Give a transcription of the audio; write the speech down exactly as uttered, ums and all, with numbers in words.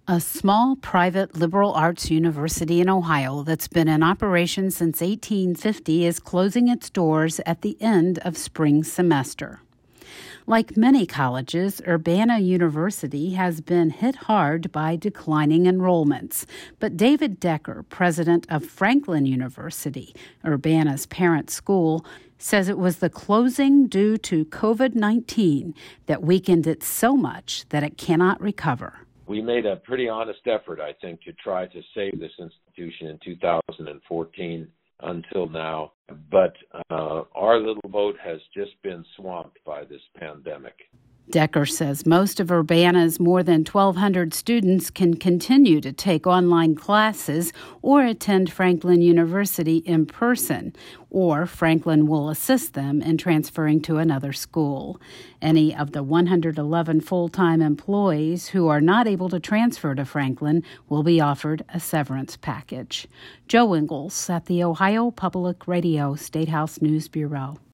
A small private liberal arts university in Ohio that's been in operation since eighteen fifty is closing its doors at the end of spring semester. Like many colleges, Urbana University has been hit hard by declining enrollments. But David Decker, president of Franklin University, Urbana's parent school, says it was the closing due to covid nineteen that weakened it so much that it cannot recover. We made a pretty honest effort, I think, to try to save this institution in two thousand fourteen until now. But uh, our little boat has just been swamped by this pandemic. Decker says most of Urbana's more than twelve hundred students can continue to take online classes or attend Franklin University in person, or Franklin will assist them in transferring to another school. Any of the one hundred eleven full-time employees who are not able to transfer to Franklin will be offered a severance package. Joe Ingles at the Ohio Public Radio State House News Bureau.